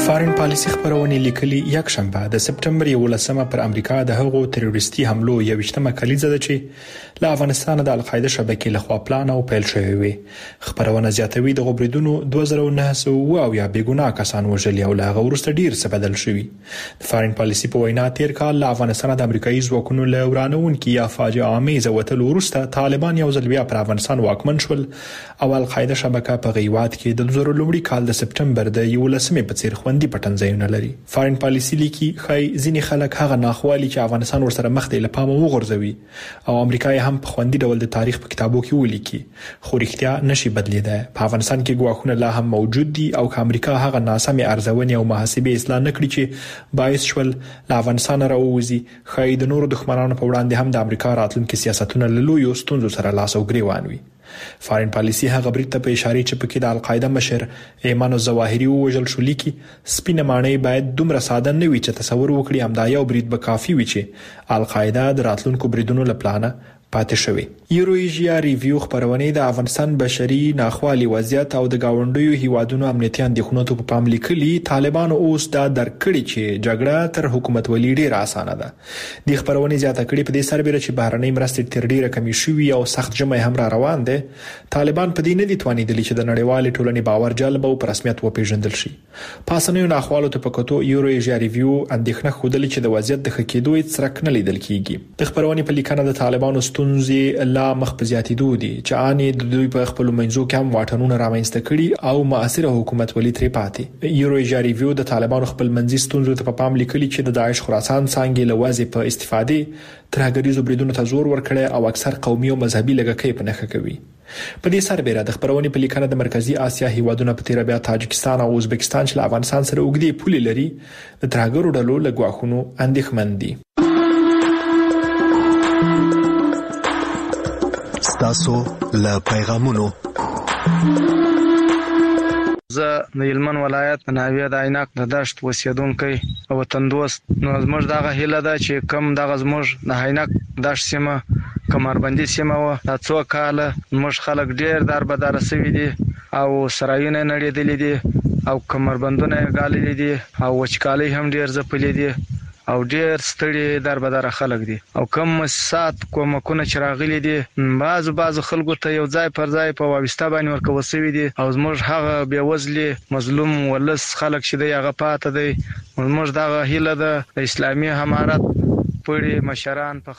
فارن پالیسي خبرونه لیکلي یک شنبه د سپټمبر 11 پر امریکا د هغو تروریستي حملو یوشتمه کلیزه ده چې له افغانستان د القاعده شبکې لخوا پلان او پیل شوی وي. خبرونه زیاتوي د غبرګونو 2900 یا بیګناه کسان وژل او لا غوړسته ډیر څه بدل شوی. د فارن پالیسي په وینا تیر کال له افغانستان د امریکایي ځواکونو له ورانونکو یا فاجعه آمیزه وتل وروسته طالبان یو ځل بیا پر افغانستان واکمن شول او القاعده شبکه په غیوات کې د 2000 کال د سپټمبر د 11 په څیر خوندي پټنځایونه لري. فارن پالیسي لیکي خای ځینې خلک هغه ناخوالي چې افغانستان ورسره مخ دی له پامه وغورځوي او امریکا هم په خوندي ډول د تاریخ په کتابو کې ولیکي، خو رښتیا نشي بدلیدای. په افغانستان کې ګواښونه لا هم موجود دي او امریکا هغه ناسمه ارزونې او محاسبې اصلاح نکړي چې باعث شول له افغانستان راووزي. خای د نورو دښمنانو په وړاندې هم د امریکا راتلونکي سیاستونه له لویو ستونزو سره لاس او ګریوان وي. فارن پالیسي هغه برید ته په اشاره چې پکې د القاعده مشر ایمان الظواهری وژل شو لیکي سپینه معنی باید دومره ساده نه وي چې تصور وکړي همدا یو برید به کافي وي چې القاعده د راتلونکو بریدونو لپاره پاتې شوی. یورویژیا ریویو خبرونه د افغانستان بشري ناخوالي وضعیت او د گاونډیو هیوادونو امنیتي اندېښنو ته په پام لیکلي طالبان اوس دا درکړي چې جګړه تر حکومت ولې ډیره اسانه ده. د خبرونه زیاته کړي په دې سربېره چې بهرنۍ مرستې تر ډیره کمی شوې او سخت جمع هم را روان دي. طالبان په دې نه دي توانیدلی چې د نړیوال ټولنې باور جلب او په رسمیت وپیژندل شي. پاسنیو ناخوالو ته پکتو یورویژیا ریویو اندېښنه خوده چې د وضعیت د خکېدو هیڅ څرک نه لیدل کیږي. د خبرونه په لیکنه د طالبانو ستونزې لا مخ په زیاتېدو دي چې اني د دوی په خپل منځو کې هم واټنونه رامنځته کړي او مؤثره حکومت ولې ترې پاتې. یورویژیا ریویو د طالبانو خپل منځي ستونزو ته په پام لیکلي چې د داعش خراسان څنګه لوازي په استفادې ترهګریزو بریدونو ته زور ورکړي او اکثر قومي او مذهبي لږکۍ په نخښه کوي. په دې سربېره د خبرونه په لیکنه د مرکزی اسیا هیوادونو په تیر بیا تاجکستان او ازبکستان چې له افغانستان سره اوږدې پولې لري د ترهګرو ډلو له ګواښونو اندېښمن دي. تاسو له پیغامونو زه د هلمند ولایت ناویه د عیناق د دشت اوسیدونکی او وطندوست نو زموږ دغه هیله ده چې کم دغه زموږ د عیناق دشت سیمه کمربندي سیمه و د څو کاله موږ خلک ډیر دربدار شوي دي او سرایونه نړېدلې دي او کمربندونه غالي دي او وچکالي هم ډیر ځپلې دي او ډیر ستړي دربدار خلک دي او کم سات کومکونه چراغلي دي بعض خلکو ته یو ځای پر ځای په وابسته باندې ورکول شوی دي او زموږ هغه بیوزلي مظلوم ولس خلک چې دی هغه پاتې دی. موږ دغه هیله ده د اسلامي امارت پړي مشران په